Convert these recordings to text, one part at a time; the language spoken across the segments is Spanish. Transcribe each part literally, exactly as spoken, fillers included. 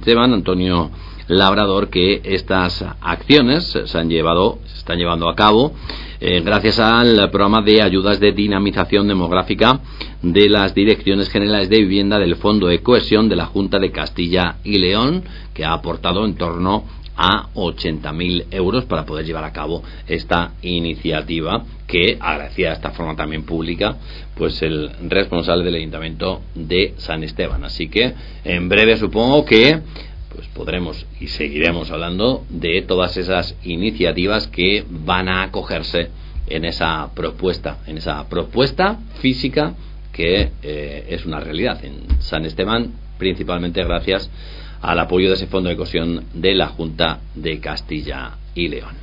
Esteban, Antonio Labrador, que estas acciones se han llevado, se están llevando a cabo eh, gracias al programa de ayudas de dinamización demográfica de las Direcciones Generales de Vivienda del Fondo de Cohesión de la Junta de Castilla y León, que ha aportado en torno a ochenta mil euros para poder llevar a cabo esta iniciativa, que agradecía de esta forma también pública pues el responsable del Ayuntamiento de San Esteban. Así que en breve supongo que pues podremos y seguiremos hablando de todas esas iniciativas que van a acogerse en esa propuesta, en esa propuesta física que eh, es una realidad en San Esteban, principalmente gracias al apoyo de ese fondo de cohesión de la Junta de Castilla y León.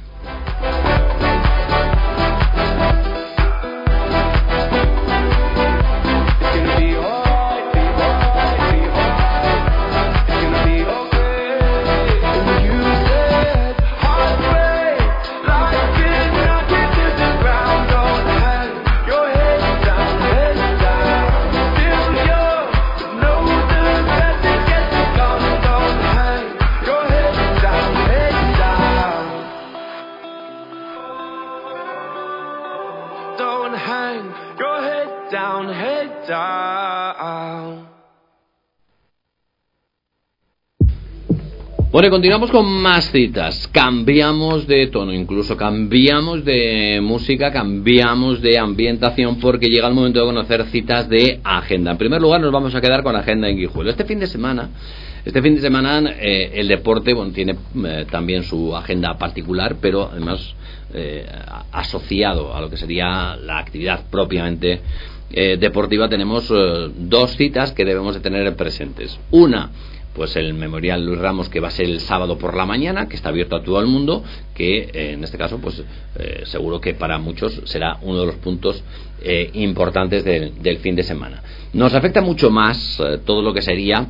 Bueno, continuamos con más citas. Cambiamos de tono, incluso cambiamos de música, cambiamos de ambientación, porque llega el momento de conocer citas de agenda. En primer lugar, nos vamos a quedar con la agenda en Guijuelo. Este fin de semana, este fin de semana eh, el deporte, bueno, tiene eh, también su agenda particular, pero además eh, asociado a lo que sería la actividad propiamente eh, deportiva, tenemos eh, dos citas que debemos de tener presentes. Una, pues el Memorial Luis Ramos, que va a ser el sábado por la mañana, que está abierto a todo el mundo, que eh, en este caso pues eh, seguro que para muchos será uno de los puntos eh, importantes del, del fin de semana. Nos afecta mucho más eh, todo lo que sería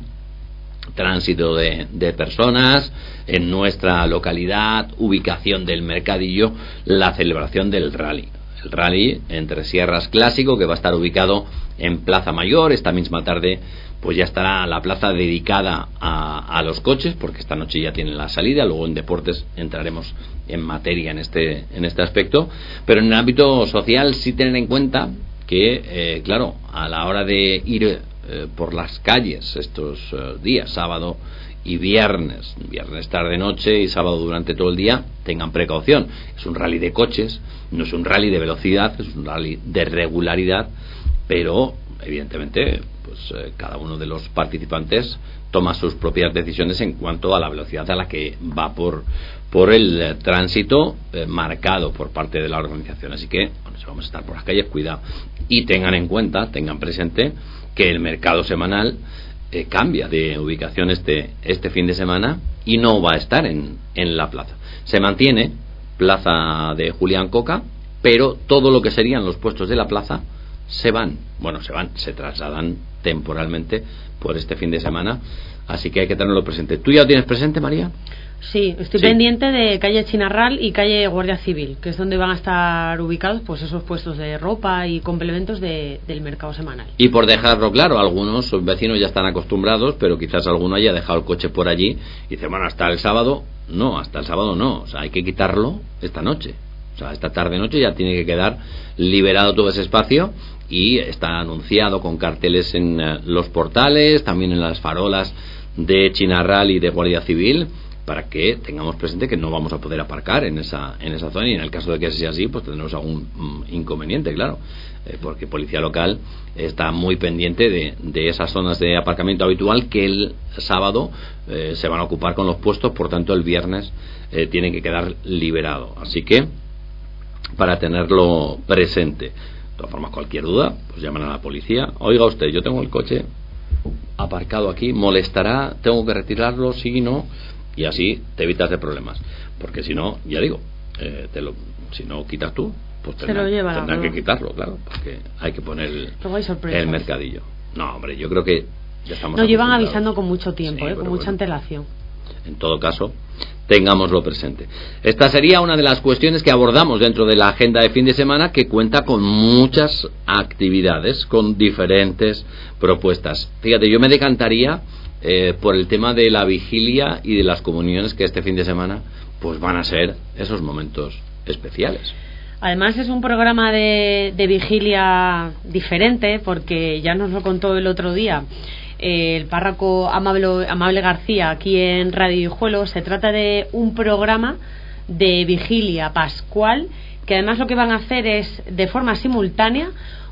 tránsito de, de personas en nuestra localidad, ubicación del mercadillo, la celebración del rally. El rally entre Sierras Clásico, que va a estar ubicado en Plaza Mayor. Esta misma tarde pues ya estará la plaza dedicada a, a los coches, porque esta noche ya tienen la salida. Luego en deportes entraremos en materia en este en este aspecto, pero en el ámbito social sí tener en cuenta que eh, claro, a la hora de ir eh, por las calles estos eh, días, sábado y viernes, viernes tarde noche y sábado durante todo el día, tengan precaución. Es un rally de coches, no es un rally de velocidad, es un rally de regularidad, pero evidentemente pues eh, cada uno de los participantes toma sus propias decisiones en cuanto a la velocidad a la que va por por el eh, tránsito eh, marcado por parte de la organización. Así que bueno, si vamos a estar por las calles, cuidado, y tengan en cuenta, tengan presente que el mercado semanal eh, cambia de ubicación este este fin de semana y no va a estar en, en la plaza. Se mantiene plaza de Julián Coca, pero todo lo que serían los puestos de la plaza se van, bueno, se van, se trasladan temporalmente por este fin de semana, así que hay que tenerlo presente. ¿Tú ya lo tienes presente, María? Sí, estoy sí. pendiente de calle Chinarral y calle Guardia Civil, que es donde van a estar ubicados pues esos puestos de ropa y complementos de, del mercado semanal. Y por dejarlo claro, algunos vecinos ya están acostumbrados, pero quizás alguno haya dejado el coche por allí y dice, bueno, hasta el sábado, no, hasta el sábado no, o sea, hay que quitarlo esta noche. O sea, esta tarde-noche ya tiene que quedar liberado todo ese espacio, y está anunciado con carteles en uh, los portales, también en las farolas de Chinarral y de Guardia Civil, para que tengamos presente que no vamos a poder aparcar en esa en esa zona, y en el caso de que sea así, pues tendremos algún um, inconveniente, claro, eh, porque Policía Local está muy pendiente de, de esas zonas de aparcamiento habitual que el sábado eh, se van a ocupar con los puestos, por tanto el viernes eh, tiene que quedar liberado. Así que para tenerlo presente. De todas formas, cualquier duda, pues llaman a la policía. Oiga usted, yo tengo el coche aparcado aquí, molestará, tengo que retirarlo, sí, no, y así te evitas de problemas, porque si no, ya digo, eh, te lo, si no quitas tú, pues tendrán, tendrán que quitarlo, claro, porque hay que poner el, el mercadillo. No, hombre, yo creo que ya estamos. Nos llevan avisando con mucho tiempo, sí, eh, con mucha bueno, antelación. En todo caso, tengámoslo presente. Esta sería una de las cuestiones que abordamos dentro de la agenda de fin de semana, que cuenta con muchas actividades, con diferentes propuestas. Fíjate, yo me decantaría eh, por el tema de la vigilia y de las comuniones, que este fin de semana pues van a ser esos momentos especiales. Además es un programa de, de vigilia diferente, porque ya nos lo contó el otro día eh, el párroco Amable, Amable García aquí en Radio Guijuelo. Se trata de un programa de vigilia pascual, que además lo que van a hacer es de forma simultánea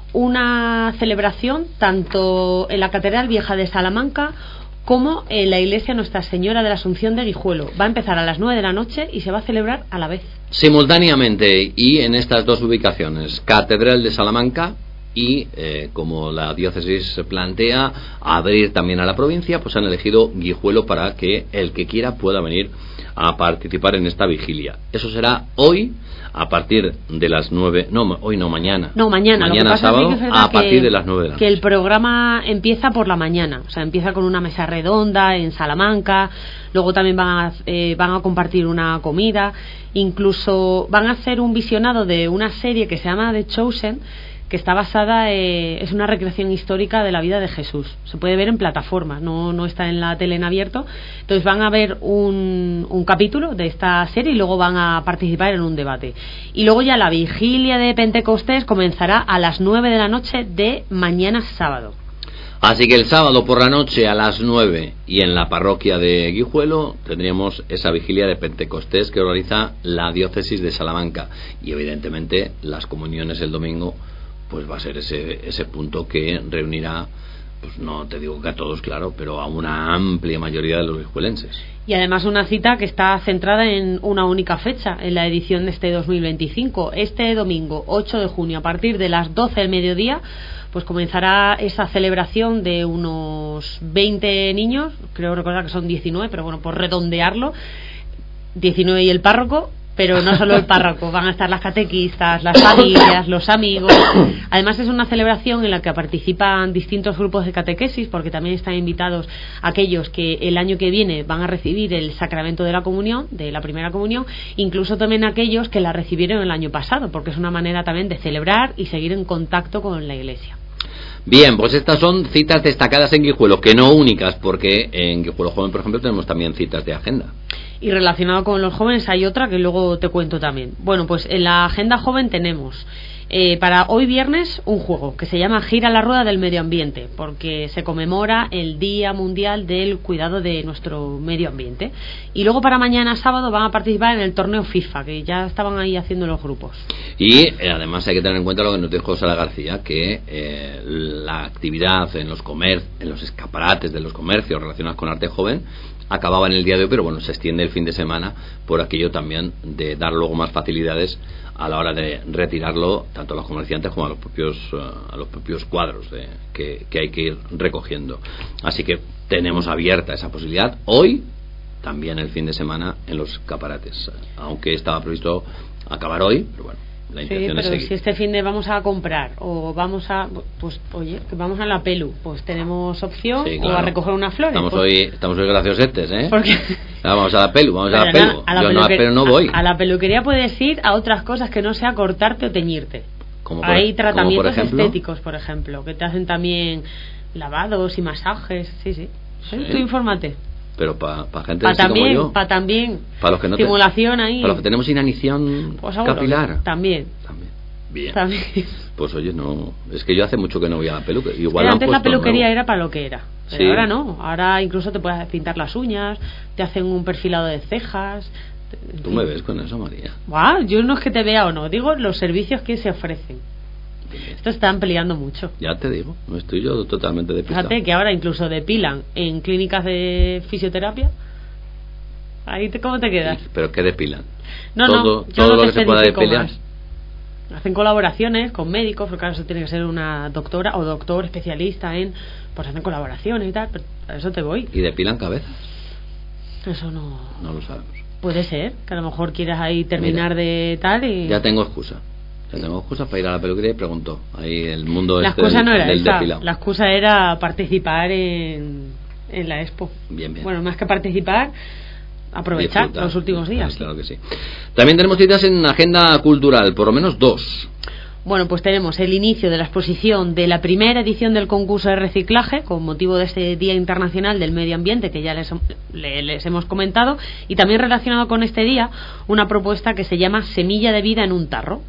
una celebración tanto en la Catedral Vieja de Salamanca como en la iglesia Nuestra Señora de la Asunción de Guijuelo. Va a empezar a las nueve de la noche y se va a celebrar a la vez. Simultáneamente, y en estas dos ubicaciones, Catedral de Salamanca y, eh, como la diócesis plantea, abrir también a la provincia, pues han elegido Guijuelo para que el que quiera pueda venir a participar en esta vigilia. Eso será hoy a partir de las nueve, no, hoy no, mañana. No, mañana. Mañana sábado es que a partir que, de las nueve de la noche. Que el programa empieza por la mañana, o sea, empieza con una mesa redonda en Salamanca, luego también van a, eh, van a compartir una comida, incluso van a hacer un visionado de una serie que se llama The Chosen, que está basada, eh, es una recreación histórica de la vida de Jesús. Se puede ver en plataformas, no, no está en la tele en abierto. Entonces van a ver un, un capítulo de esta serie y luego van a participar en un debate. Y luego ya la vigilia de Pentecostés comenzará a las nueve de la noche de mañana sábado. Así que el sábado por la noche a las nueve, y en la parroquia de Guijuelo tendríamos esa vigilia de Pentecostés que organiza la diócesis de Salamanca. Y evidentemente las comuniones el domingo, pues va a ser ese ese punto que reunirá, pues no te digo que a todos, claro, pero a una amplia mayoría de los guijuelenses. Y además una cita que está centrada en una única fecha, en la edición de este dos mil veinticinco. Este domingo, ocho de junio, a partir de las doce del mediodía, pues comenzará esa celebración de unos veinte niños, creo recordar que son diecinueve, pero bueno, por redondearlo, diecinueve y el párroco. Pero no solo el párroco, van a estar las catequistas, las familias, los amigos. Además es una celebración en la que participan distintos grupos de catequesis, porque también están invitados aquellos que el año que viene van a recibir el sacramento de la comunión, de la primera comunión, incluso también aquellos que la recibieron el año pasado, porque es una manera también de celebrar y seguir en contacto con la Iglesia. Bien, pues estas son citas destacadas en Guijuelo, que no únicas, porque en Guijuelo Joven, por ejemplo, tenemos también citas de agenda. Y relacionado con los jóvenes hay otra que luego te cuento también. Bueno, pues en la agenda joven tenemos eh, para hoy viernes un juego que se llama Gira la Rueda del Medio Ambiente, porque se conmemora el Día Mundial del Cuidado de nuestro Medio Ambiente. Y luego para mañana sábado van a participar en el torneo FIFA, que ya estaban ahí haciendo los grupos. Y eh, además hay que tener en cuenta lo que nos dijo Sara García, que eh, la actividad en los comer en los escaparates de los comercios relacionados con arte joven acababa en el día de hoy, pero bueno, se extiende el fin de semana por aquello también de dar luego más facilidades a la hora de retirarlo tanto a los comerciantes como a los propios uh, a los propios cuadros de, que, que hay que ir recogiendo. Así que tenemos abierta esa posibilidad hoy, también el fin de semana en los escaparates, aunque estaba previsto acabar hoy, pero bueno, la intención sí, es pero seguir. Si este fin de vamos a comprar o vamos a, pues oye, que vamos a la Pelu, pues tenemos opción, sí, claro, o a recoger unas flores. Estamos pues, hoy, estamos hoy graciosetes, ¿eh? Porque vamos a la Pelu, vamos a la Pelu. A la Yo no, pero no voy. A, a la peluquería puedes ir a otras cosas que no sea cortarte o teñirte. Como por, Hay tratamientos como por estéticos, por ejemplo, que te hacen también lavados y masajes, sí, sí. ¿Sí? Tú infórmate. Pero para pa gente pa así también, como yo, para también, para los que no estimulación te, ahí, para los que tenemos inanición pues capilar, también, también. Bien. También. Pues oye, no, es que yo hace mucho que no voy a la peluquería. Igual Pero antes la peluquería nuevo. era para lo que era, pero sí. Ahora no. Ahora incluso te puedes pintar las uñas, te hacen un perfilado de cejas. ¿Tú me ves con eso, María? Wow, yo no es que te vea o no, digo los servicios que se ofrecen. Bien. Esto está ampliando mucho. Ya te digo, no estoy yo totalmente despistado. Fíjate que ahora incluso depilan en clínicas de fisioterapia. Ahí te, ¿cómo te quedas? Sí, pero ¿qué depilan? No, todo, no, yo todo no lo que se pueda depilar. Más. Hacen colaboraciones con médicos, porque claro, eso tiene que ser una doctora o doctor especialista en, pues hacen colaboraciones y tal, pero a eso te voy. ¿Y depilan cabezas? Eso no... No lo sabemos. Puede ser, que a lo mejor quieras ahí terminar Mira, de tal y... Ya tengo excusa. Ya tengo excusa para ir a la peluquería y pregunto. Ahí el mundo la este excusa del, no era del esa, depilado. La excusa era participar en, en la expo. Bien, bien. Bueno, más que participar... aprovechar Disfrutar. Los últimos días. Claro que sí. También tenemos citas en agenda cultural, por lo menos dos. Bueno, pues tenemos el inicio de la exposición de la primera edición del concurso de reciclaje con motivo de este Día Internacional del Medio Ambiente que ya les, les hemos comentado, y también relacionado con este día una propuesta que se llama Semilla de Vida en un Tarro.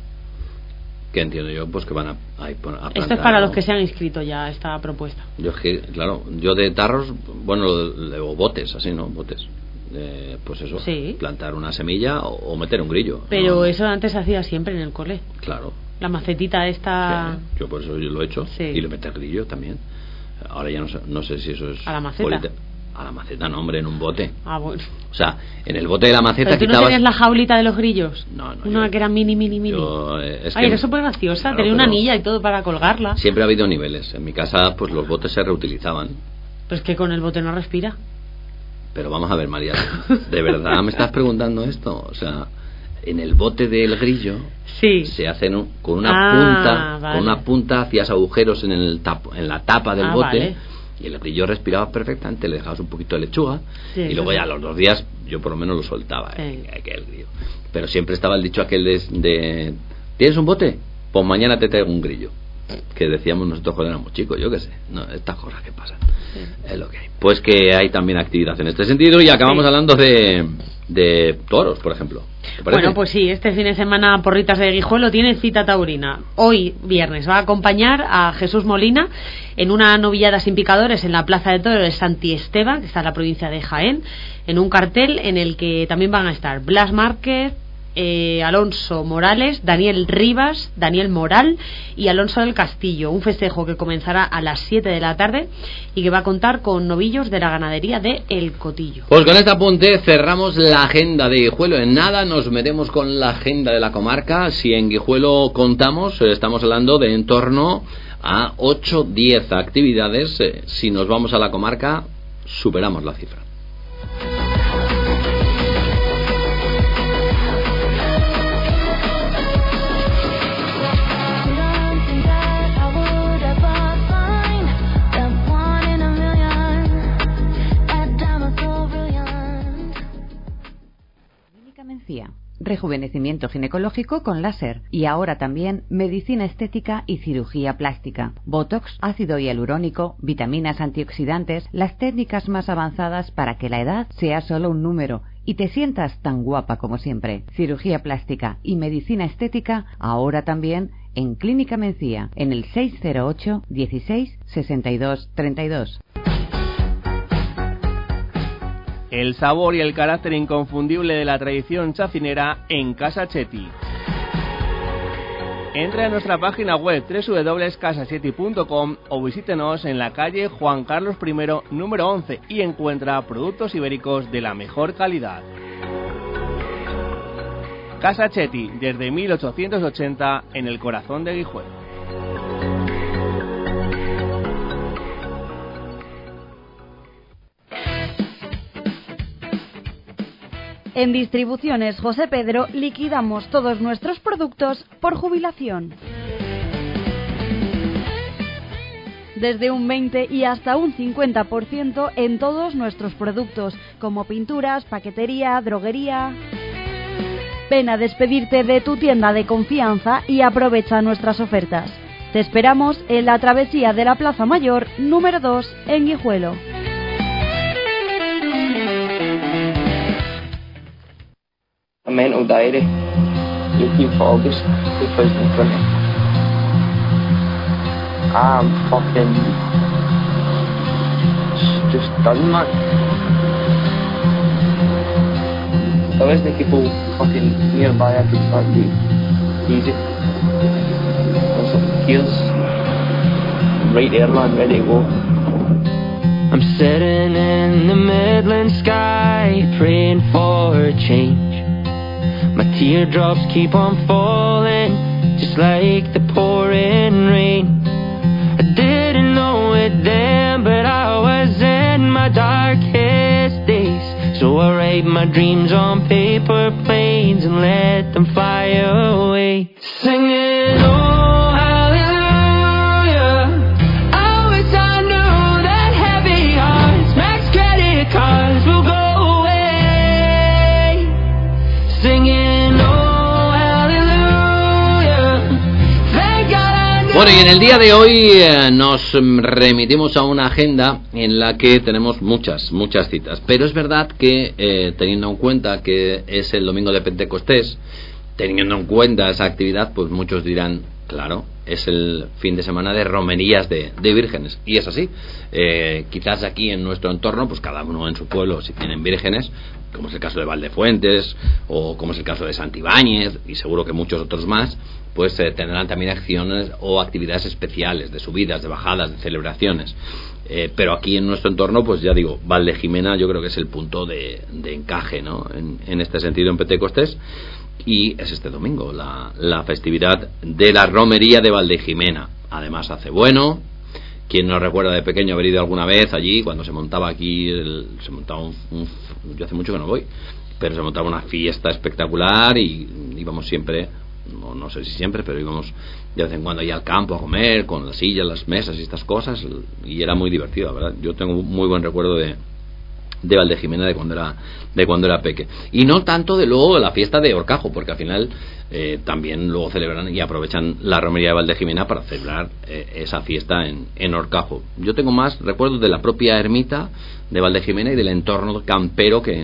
Que entiendo yo, pues que van a, a, a plantar. Esto es para los que se han inscrito ya a esta propuesta. Yo es que, claro, yo de tarros, bueno, o botes, así, ¿no? Botes. Eh, pues eso, sí. Plantar una semilla o, o meter un grillo. Pero ¿no? Eso antes se hacía siempre en el cole. Claro. La macetita esta. Sí, yo por eso yo lo he hecho. Sí. Y le meter grillo también. Ahora ya no sé, no sé si eso es. A la maceta. Polita. A la maceta, no, hombre, en un bote. Ah, bueno. O sea, en el bote de la maceta. ¿Pero tú quitabas... no tenías la jaulita de los grillos? No, no. Una yo, que era mini, mini, mini. Yo, eh, es Ay, que, era súper graciosa. claro, tenía una anilla y todo para colgarla. Siempre ha habido niveles. En mi casa, pues los botes se reutilizaban. Pues que con el bote no respira. Pero vamos a ver, María, ¿de verdad me estás preguntando esto? O sea, en el bote del grillo sí. se hacen un, con una ah, punta, vale. con una punta hacías agujeros en el tapo, en la tapa del ah, bote, vale. Y el grillo respiraba perfectamente, le dejabas un poquito de lechuga sí, y luego sí. ya a los dos días yo por lo menos lo soltaba, sí. eh, aquel grillo. Pero siempre estaba el dicho aquel de, de ¿tienes un bote? Pues mañana te traigo un grillo. Que decíamos nosotros cuando éramos chicos, yo qué sé, no, estas cosas que pasan, sí. Es lo que hay. Pues que hay también actividad en este sentido y acabamos sí. hablando de, de toros, por ejemplo. Bueno, pues sí, este fin de semana Porritas de Guijuelo tiene cita taurina. Hoy, viernes, va a acompañar a Jesús Molina en una novillada sin picadores en la Plaza de Toros de Santi Esteban, que está en la provincia de Jaén, en un cartel en el que también van a estar Blas Márquez, Eh, Alonso Morales, Daniel Rivas, Daniel Moral y Alonso del Castillo. Un festejo que comenzará a las siete de la tarde y que va a contar con novillos de la ganadería de El Cotillo. Pues con este apunte cerramos la agenda de Guijuelo. En nada nos metemos con la agenda de la comarca. Si en Guijuelo contamos, estamos hablando de en torno a ocho a diez actividades. Si nos vamos a la comarca, superamos la cifra. Rejuvenecimiento ginecológico con láser y ahora también medicina estética y cirugía plástica, botox, ácido hialurónico, vitaminas antioxidantes, las técnicas más avanzadas para que la edad sea solo un número y te sientas tan guapa como siempre. Cirugía plástica y medicina estética ahora también en Clínica Mencía, en el seis cero ocho, dieciséis, sesenta y dos, treinta y dos. El sabor y el carácter inconfundible de la tradición chacinera en Casa Chetti. Entre a nuestra página web doble u doble u doble u punto casa chetti punto com o visítenos en la calle Juan Carlos primero, número once, y encuentra productos ibéricos de la mejor calidad. Casa Chetti, desde mil ochocientos ochenta, en el corazón de Guijuelo. En Distribuciones José Pedro liquidamos todos nuestros productos por jubilación. Desde un veinte y hasta un cincuenta por ciento en todos nuestros productos, como pinturas, paquetería, droguería. Ven a despedirte de tu tienda de confianza y aprovecha nuestras ofertas. Te esperamos en la travesía de la Plaza Mayor, número dos, en Guijuelo. A mental diary. You keep focused because it's funny. I'm fucking just done, man. There's the people fucking nearby. I could start be easy. There's some kills right there, man, ready to go. I'm sitting in the Midland sky, praying for a change. My teardrops keep on falling, just like the pouring rain. I didn't know it then, but I was in my darkest days. So I write my dreams on paper planes and let them fly away. Singing, oh hallelujah, I wish I knew that heavy hearts, max credit cards will go away. Singing, oh hallelujah, Bueno, y en el día de hoy eh, nos remitimos a una agenda en la que tenemos muchas, muchas citas. Pero es verdad que, eh, teniendo en cuenta que es el domingo de Pentecostés, teniendo en cuenta esa actividad, pues muchos dirán, claro, es el fin de semana de romerías de, de vírgenes. Y es así. Eh, quizás aquí en nuestro entorno, pues cada uno en su pueblo, si tienen vírgenes, como es el caso de Valdefuentes, o como es el caso de Santibáñez, y seguro que muchos otros más, pues eh, tendrán también acciones o actividades especiales, de subidas, de bajadas, de celebraciones. Eh, pero aquí en nuestro entorno, pues ya digo, Valdejimena yo creo que es el punto de, de encaje, ¿no? En, en este sentido en Pentecostés. Y es este domingo la, la festividad de la romería de Valdejimena. Además hace bueno. Quien no recuerda de pequeño haber ido alguna vez allí, cuando se montaba aquí, el, se montaba un, un, yo hace mucho que no voy, pero se montaba una fiesta espectacular y íbamos siempre, no, no sé si siempre, pero íbamos de vez en cuando allá al campo a comer, con las sillas, las mesas y estas cosas, y era muy divertido, la verdad. Yo tengo un muy buen recuerdo de de Valdejimena de cuando era de cuando era peque, y no tanto de luego la fiesta de Horcajo, porque al final eh, también luego celebran y aprovechan la romería de Valdejimena para celebrar eh, esa fiesta en, en Horcajo. Yo tengo más recuerdos de la propia ermita de Valdejimena y del entorno campero que,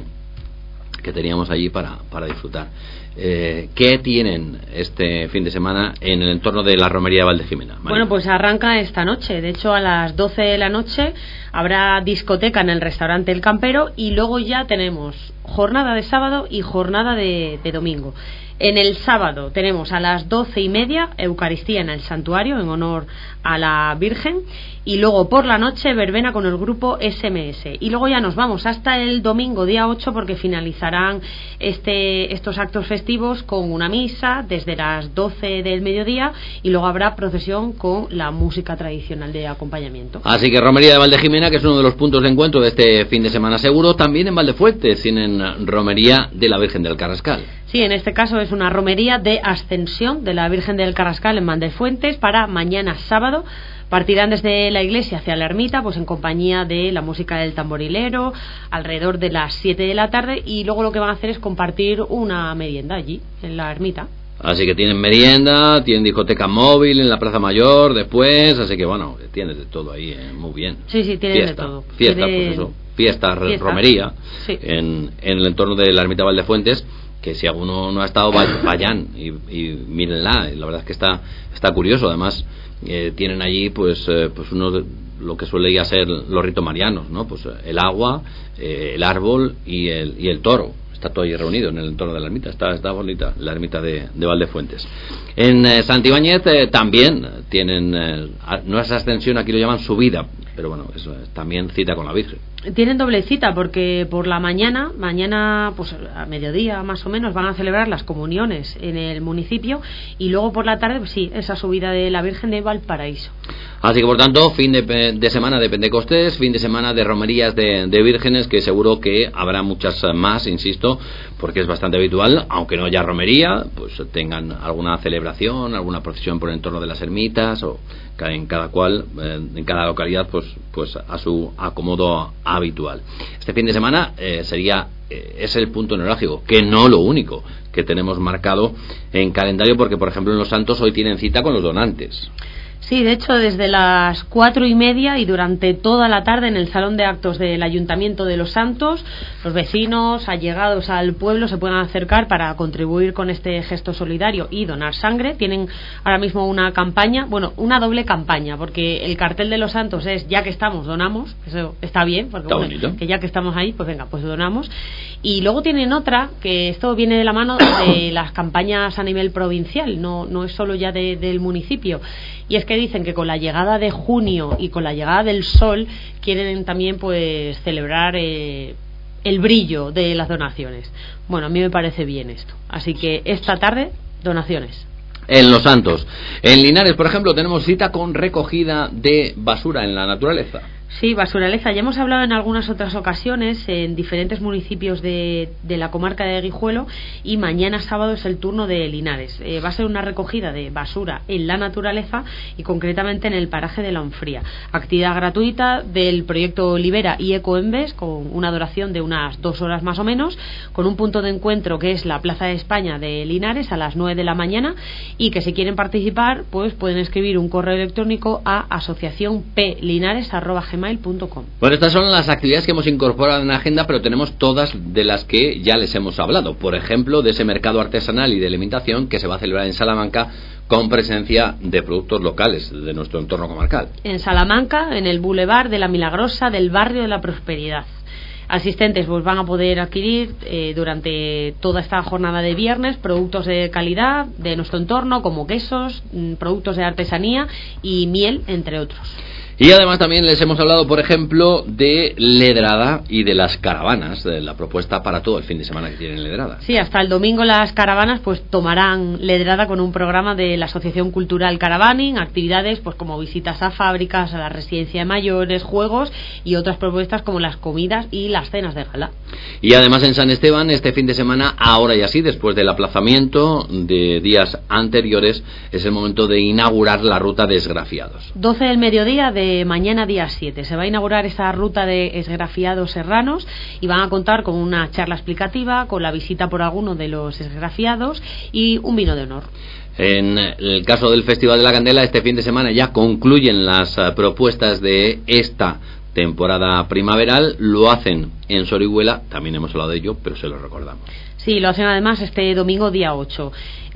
que teníamos allí para, para disfrutar. Eh, ¿Qué tienen este fin de semana en el entorno de la romería de Valdejimena? María. Bueno, pues arranca esta noche. De hecho, a las doce de la noche habrá discoteca en el restaurante El Campero, y luego ya tenemos jornada de sábado y jornada de, de domingo. En el sábado tenemos a las doce y media Eucaristía en el santuario en honor a la Virgen, y luego por la noche verbena con el grupo S M S, y luego ya nos vamos hasta el domingo día ocho, porque finalizarán este, estos actos festivos con una misa desde las doce del mediodía, y luego habrá procesión con la música tradicional de acompañamiento. Así que romería de Valdejimena, que es uno de los puntos de encuentro de este fin de semana seguro. También en Valdefuentes tienen romería de la Virgen del Carrascal. Sí, en este caso es una romería de ascensión de la Virgen del Carrascal en Valdefuentes para mañana sábado. Partirán desde la iglesia hacia la ermita, pues en compañía de la música del tamborilero, alrededor de las siete de la tarde, y luego lo que van a hacer es compartir una merienda allí, en la ermita. Así que tienen merienda, tienen discoteca móvil en la Plaza Mayor después, así que bueno, tienes de todo ahí, eh, muy bien. Sí, sí, tienen fiesta, de todo. Fiesta, Tienen... pues eso, fiesta, fiesta. romería, sí. en, en el entorno de la ermita Valdefuentes, que si alguno no ha estado, vayan y, y mírenla. La verdad es que está está curioso. Además eh, tienen allí pues eh, pues uno de lo que suele ya ser los ritos marianos, ¿no? Pues el agua, eh, el árbol y el y el toro. Está todo ahí reunido en el entorno de la ermita. Está, está bonita la ermita de, de Valdefuentes. En eh, Santibáñez eh, también tienen, eh, no es ascensión, aquí lo llaman subida, pero bueno, eso es también cita con la Virgen. Tienen doble cita, porque por la mañana, mañana pues a mediodía más o menos, van a celebrar las comuniones en el municipio, y luego por la tarde, pues sí, esa subida de la Virgen de Valparaíso. Así que por tanto, fin de, de semana de Pentecostés, fin de semana de romerías de, de vírgenes, que seguro que habrá muchas más, insisto, porque es bastante habitual, aunque no haya romería, pues tengan alguna celebración, alguna procesión por el entorno de las ermitas, o en cada cual, en cada localidad, pues pues a su acomodo habitual. Este fin de semana eh, sería eh, es el punto neurálgico, que no lo único que tenemos marcado en calendario, porque por ejemplo en Los Santos hoy tienen cita con los donantes. Sí, de hecho, desde las cuatro y media y durante toda la tarde en el Salón de Actos del Ayuntamiento de Los Santos, los vecinos allegados al pueblo se pueden acercar para contribuir con este gesto solidario y donar sangre. Tienen ahora mismo una campaña, bueno, una doble campaña, porque el cartel de Los Santos es "ya que estamos, donamos", eso está bien, porque está bueno, bonito. Que ya que estamos ahí, pues venga, pues donamos. Y luego tienen otra, que esto viene de la mano de las campañas a nivel provincial, no, no es solo ya de, del municipio. Y es que dicen que con la llegada de junio y con la llegada del sol quieren también pues celebrar eh, el brillo de las donaciones. Bueno, a mí me parece bien esto. Así que esta tarde, donaciones. En Los Santos. En Linares, por ejemplo, tenemos cita con recogida de basura en la naturaleza. Sí, basuraleza. Ya hemos hablado en algunas otras ocasiones en diferentes municipios de, de la comarca de Guijuelo, y mañana sábado es el turno de Linares. Eh, va a ser una recogida de basura en la naturaleza y concretamente en el paraje de la Onfría. Actividad gratuita del proyecto Libera y Ecoembes, con una duración de unas dos horas más o menos, con un punto de encuentro que es la Plaza de España de Linares a las nueve de la mañana, y que si quieren participar pues pueden escribir un correo electrónico a asociación p linares arroba gmail punto com. Bueno, estas son las actividades que hemos incorporado en la agenda, pero tenemos todas de las que ya les hemos hablado. Por ejemplo, de ese mercado artesanal y de alimentación que se va a celebrar en Salamanca, con presencia de productos locales de nuestro entorno comarcal. En Salamanca, en el Boulevard de la Milagrosa del barrio de la Prosperidad. Asistentes pues van a poder adquirir eh, durante toda esta jornada de viernes productos de calidad de nuestro entorno, como quesos, productos de artesanía y miel, entre otros. Y además también les hemos hablado, por ejemplo, de Ledrada y de las caravanas, de la propuesta para todo el fin de semana que tienen Ledrada. Sí, hasta el domingo las caravanas pues tomarán Ledrada con un programa de la Asociación Cultural Caravaning, actividades pues como visitas a fábricas, a la residencia de mayores, juegos y otras propuestas como las comidas y las cenas de gala. Y además en San Esteban, este fin de semana, ahora y así, después del aplazamiento de días anteriores, es el momento de inaugurar la ruta de esgrafiados. doce del mediodía de mañana día siete se va a inaugurar esa ruta de esgrafiados serranos, y van a contar con una charla explicativa, con la visita por alguno de los esgrafiados y un vino de honor. En el caso del Festival de la Candela, este fin de semana ya concluyen las uh, propuestas de esta temporada primaveral. Lo hacen en Sorihuela, también hemos hablado de ello, pero se lo recordamos. Sí, lo hacen además este domingo día ocho.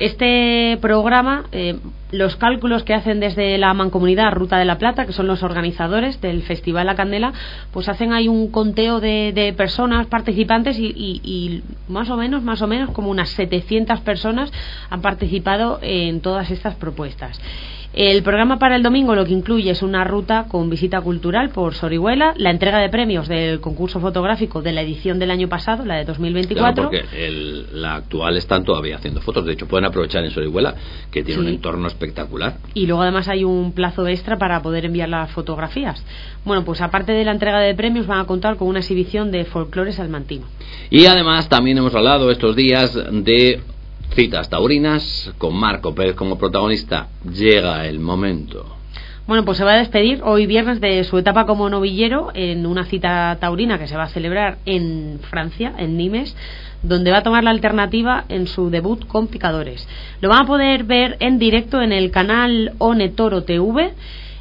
Este programa, eh, los cálculos que hacen desde la Mancomunidad Ruta de la Plata, que son los organizadores del Festival La Candela, pues hacen ahí un conteo de, de personas participantes y, y, y más o menos, más o menos como unas setecientas personas han participado en todas estas propuestas. El programa para el domingo lo que incluye es una ruta con visita cultural por Sorihuela, la entrega de premios del concurso fotográfico de la edición del año pasado, la de dos mil veinticuatro. Claro, porque el, la actual están todavía haciendo fotos, de hecho pueden aprovechar en Sorihuela, que tiene sí. un entorno espectacular. Y luego además hay un plazo extra para poder enviar las fotografías. Bueno, pues aparte de la entrega de premios van a contar con una exhibición de folclore salmantino. Y además también hemos hablado estos días de citas taurinas, con Marco Pérez como protagonista. Llega el momento. Bueno, pues se va a despedir hoy viernes de su etapa como novillero en una cita taurina que se va a celebrar en Francia, en Nimes, donde va a tomar la alternativa en su debut con picadores. Lo van a poder ver en directo en el canal One Toro T V.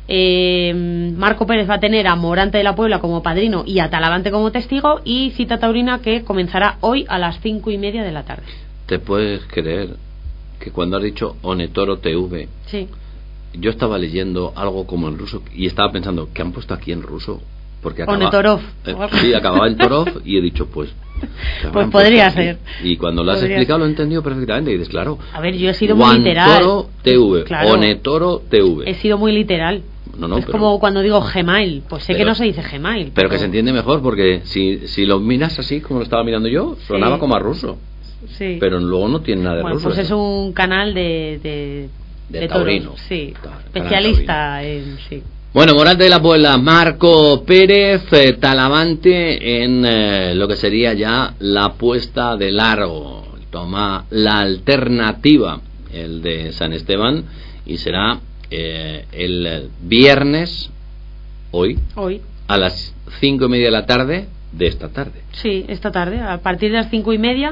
Eh, Marco Pérez va a tener a Morante de la Puebla como padrino y a Talavante como testigo, y cita taurina que comenzará hoy a las cinco y media de la tarde. ¿Te puedes creer que cuando has dicho Onetoro T V, sí, yo estaba leyendo algo como en ruso y estaba pensando, ¿qué han puesto aquí en ruso? Porque acaba, Onetorov. Eh, sí, acababa en Torov y he dicho, pues... Pues podría ser. Y cuando lo has podría explicado ser. Lo he entendido perfectamente y dices, claro. A ver, yo he sido muy literal. Onetoro T V, claro. Onetoro T V. He sido muy literal. No, no, es pero, como cuando digo Gmail, pues sé pero, que no se dice Gmail. Pero, pero que se entiende mejor, porque si, si lo miras así como lo estaba mirando yo, sonaba sí. como a ruso. Sí. Pero luego no tiene nada de bueno, ruso. Pues eso. es un canal de de, de, de taurino. toros, sí, Ta- especialista en sí. Bueno, Morante de la Puebla, Marco Pérez, eh, Talavante en eh, lo que sería ya la puesta de largo. Toma la alternativa, el de San Esteban, y será eh, el viernes, hoy, Hoy. a las cinco y media de la tarde de esta tarde. Sí, esta tarde, a partir de las cinco y media.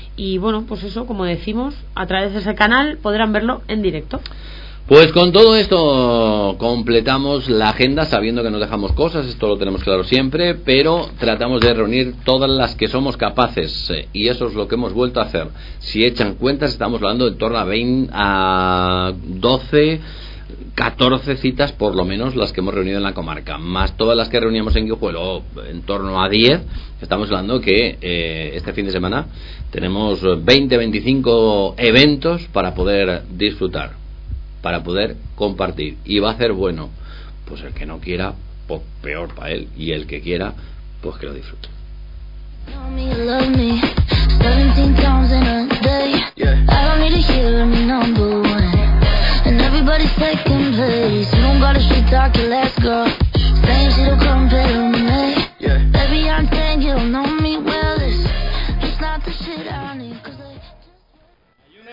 Y bueno, pues eso, como decimos, a través de ese canal podrán verlo en directo. Pues con todo esto completamos la agenda, sabiendo que nos dejamos cosas, esto lo tenemos claro siempre, pero tratamos de reunir todas las que somos capaces, eh, y eso es lo que hemos vuelto a hacer. Si echan cuentas, estamos hablando de en torno a veinte, a doce, catorce citas por lo menos las que hemos reunido en la comarca, más todas las que reuníamos en Guijuelo, en torno a diez. Estamos hablando que eh, este fin de semana tenemos veinte, veinticinco eventos para poder disfrutar, para poder compartir, y va a ser bueno. Pues el que no quiera, pues peor para él, y el que quiera, pues que lo disfrute. Everybody's taking place. You don't gotta shit talk your last girl. Saying she don't come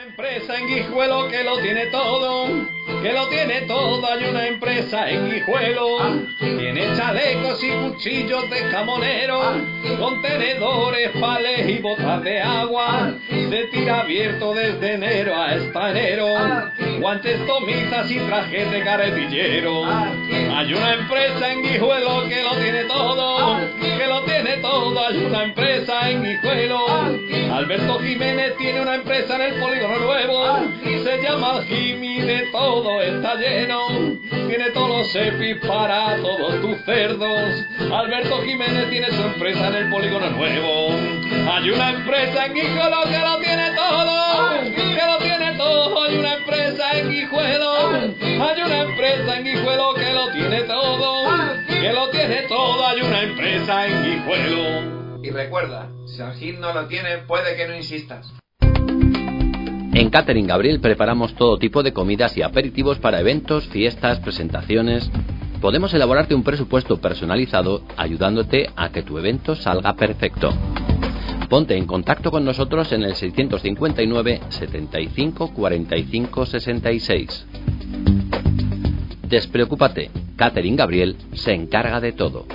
Empresa en Guijuelo que lo tiene todo, que lo tiene todo. Hay una empresa en Guijuelo, tiene chalecos y cuchillos de camonero, contenedores, palés y botas de agua. Se tira abierto desde enero hasta enero, guantes, tomitas y trajes de carretillero. Hay una empresa en Guijuelo que lo tiene todo, que lo tiene todo. Hay una empresa en Guijuelo. Alberto Jiménez tiene una empresa en el Polígono Nuevo, se llama Jimmy, de todo está lleno, tiene todos los EPIs para todos tus cerdos. Alberto Jiménez tiene su empresa en el Polígono Nuevo. Hay una empresa en Guijuelo que lo tiene todo, que lo tiene todo. Hay una empresa en Guijuelo, hay una empresa en Guijuelo que lo tiene todo, que lo tiene todo. Hay una empresa en Guijuelo. Y recuerda, si San Gil no lo tiene, puede que no insistas. En Catering Gabriel preparamos todo tipo de comidas y aperitivos para eventos, fiestas, presentaciones. Podemos elaborarte un presupuesto personalizado ayudándote a que tu evento salga perfecto. Ponte en contacto con nosotros en el seiscientos cincuenta y nueve, setenta y cinco, cuarenta y cinco, sesenta y seis. Despreocúpate, Catering Gabriel se encarga de todo.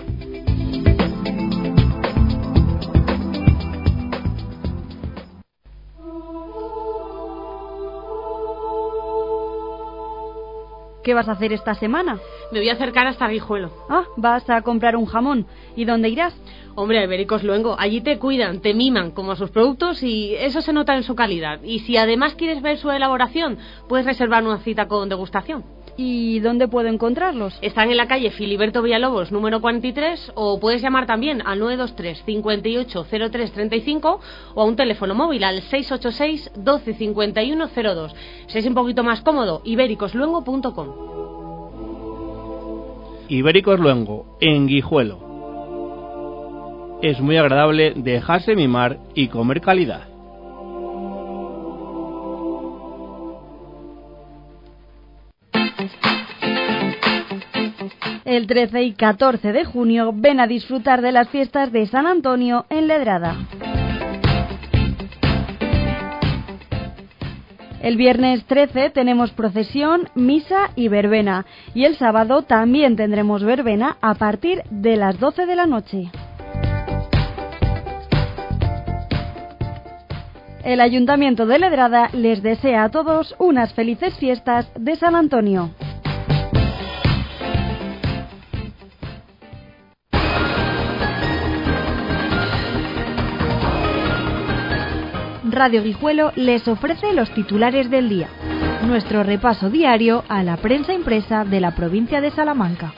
¿Qué vas a hacer esta semana? Me voy a acercar hasta Guijuelo. Ah, vas a comprar un jamón. ¿Y dónde irás? Hombre, a Ibéricos Luengo. Allí te cuidan, te miman como a sus productos y eso se nota en su calidad. Y si además quieres ver su elaboración, puedes reservar una cita con degustación. ¿Y dónde puedo encontrarlos? Están en la calle Filiberto Villalobos, número cuarenta y tres, o puedes llamar también al nueve dos tres, cincuenta y ocho, cero tres, treinta y cinco o a un teléfono móvil al seis ocho seis, doce, cincuenta y uno, cero dos. Si es un poquito más cómodo, ibéricos luengo punto com. Ibéricos Luengo, en Guijuelo. Es muy agradable dejarse mimar y comer calidad. El trece y catorce de junio ven a disfrutar de las fiestas de San Antonio en Ledrada. El viernes trece tenemos procesión, misa y verbena, y el sábado también tendremos verbena a partir de las doce de la noche. El Ayuntamiento de Ledrada les desea a todos unas felices fiestas de San Antonio. Radio Guijuelo les ofrece los titulares del día, nuestro repaso diario a la prensa impresa de la provincia de Salamanca.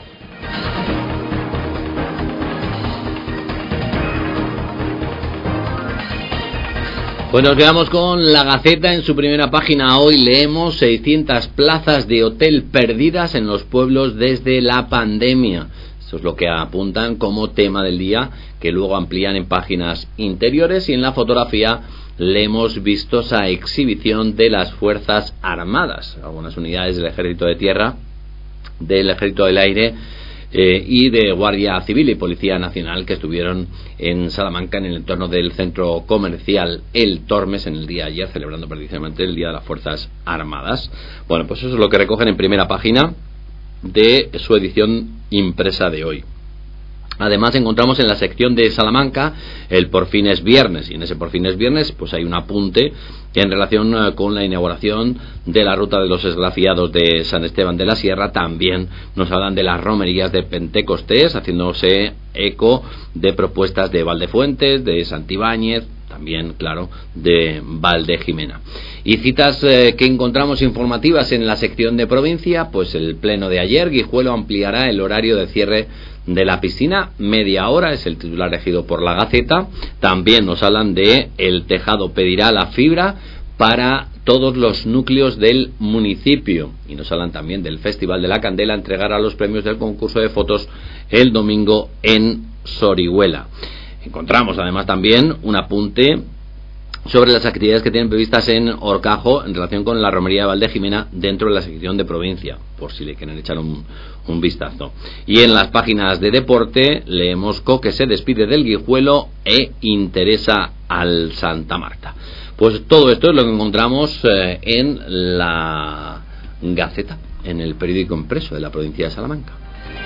Pues nos quedamos con La Gaceta. En su primera página hoy leemos seiscientas plazas de hotel perdidas en los pueblos desde la pandemia. Eso es lo que apuntan como tema del día, que luego amplían en páginas interiores, y en la fotografía le hemos visto esa exhibición de las Fuerzas Armadas, algunas unidades del Ejército de Tierra, del Ejército del Aire eh, y de Guardia Civil y Policía Nacional, que estuvieron en Salamanca en el entorno del centro comercial El Tormes en el día de ayer, celebrando precisamente el Día de las Fuerzas Armadas. Bueno, pues eso es lo que recogen en primera página de su edición impresa de hoy. Además encontramos en la sección de Salamanca el Por fin es viernes, y en ese Por fin es viernes pues hay un apunte en relación uh, con la inauguración de la ruta de los esgrafiados de San Esteban de la Sierra. También nos hablan de las romerías de Pentecostés, haciéndose eco de propuestas de Valdefuentes, de Santibáñez, también, claro, de Valdejimena. Y citas eh, que encontramos informativas en la sección de provincia, pues el pleno de ayer, Guijuelo ampliará el horario de cierre de la piscina, media hora, es el titular elegido por La Gaceta. También nos hablan de el tejado pedirá la fibra para todos los núcleos del municipio, y nos hablan también del Festival de la Candela, entregará los premios del concurso de fotos el domingo en Sorihuela. Encontramos además también un apunte sobre las actividades que tienen previstas en Horcajo en relación con la romería de Valdejimena dentro de la sección de provincia, por si le quieren echar un, un vistazo. Y en las páginas de deporte leemos Coque se despide del Guijuelo e interesa al Santa Marta. Pues todo esto es lo que encontramos eh, en la Gaceta, en el periódico impreso de la provincia de Salamanca.